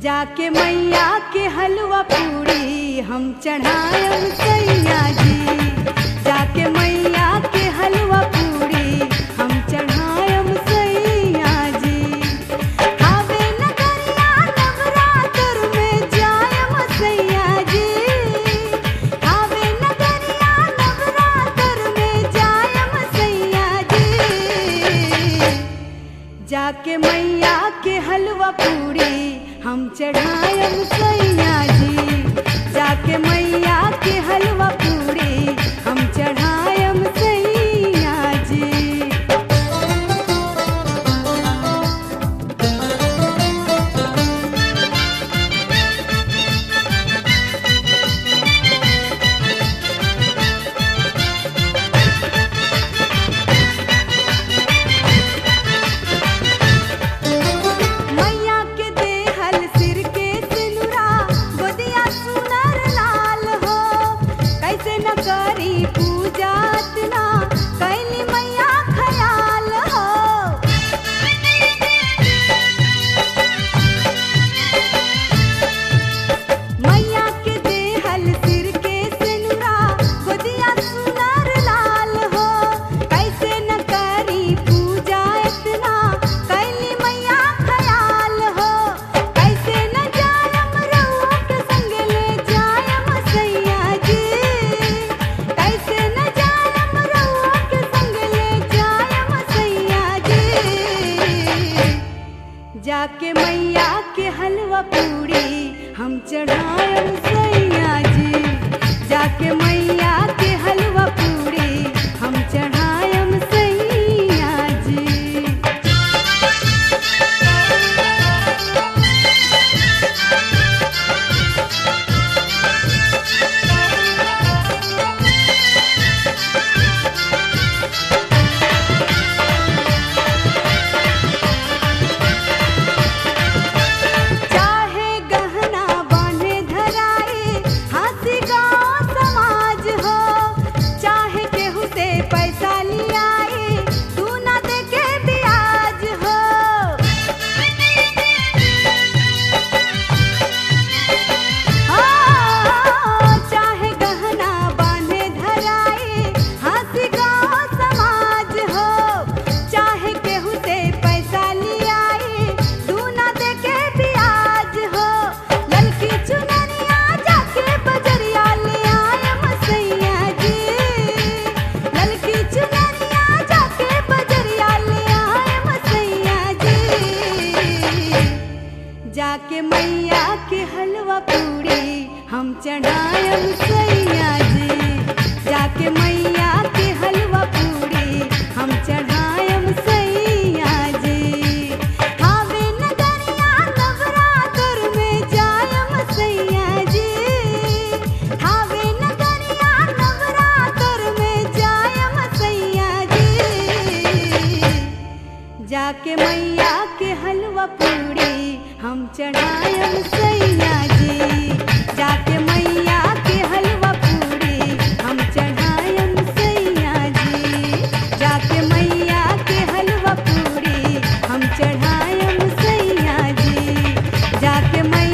जाके मैया के हलवा पूड़ी हम चढ़ायम सैया जी। जाके मैया के हलवा पूड़ी हम चढ़ायम सैया जी। आवे नगरिया नवरात्र में जायम सैया जी। आवे नगरिया नवरात्र में जायम सैया जी। जाके मैया के हलवा पूड़ी हम चढ़ायम सैया जी। जाके मैया के हलवा पूड़ी हम चढ़ायम सैया जी। मैया के देहल सिर के सिनुरा गोदिया सुनर लाल हो। कैसे न करी पूजा इतना कैली मैया ख्याल हो। मैया के देहल सिर के सिनुरा गोदिया सुनर लाल हो। कैसे न करी पूजा इतना कैली मैया ख्याल हो। कैसे न जायम रउआ के संग ले जायम सैया जी। कैसे न जायम रउआ के संग ले जायम सैया जी। जाके मैया के हलवा पूड़ी हम चढ़ायम सैया जी। जाके मैया के हलवा पूड़ी हम चढ़ायम सैया जी। चाहे गहना बांधे धराए हाथी गाँव समाज हो। चाहे केहू से पैसा लियाए तू ना दे के ब्याज हो। चाहे गहना बांधे धराए हाथी गाँव समाज हो। चाहे केहू से पैसा लियाए तू ना दे के ब्याज हो। ललकी चुनरिया जाके बजरिया ले आयम सैया जी। ललकी चुनरिया जाके बजरिया ले आयम सैया जी। जाके मैया के हलवा पूड़ी हम चढ़ायम सैया जी। जाके मैया के हलवा पूड़ी हम चढ़ायम सैया जी। आवे नगरिया नवरात्र में जायम सैया जी। आवे नगरिया नवरात्र में जायम सैया जी। जाके मैया के हलवा पूड़ी हम चढ़ायम सैया जी। जाके मैया के हलवा पूड़ी हम चढ़ायम सैया जी। जाके मैया के हलवा पूड़ी हम चढ़ायम सैया जी। जाके